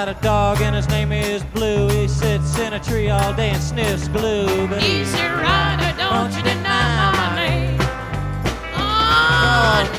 got a dog and his name is Blue. He sits in a tree all day and sniffs glue. But Easy Rider, don't you deny my name. Oh,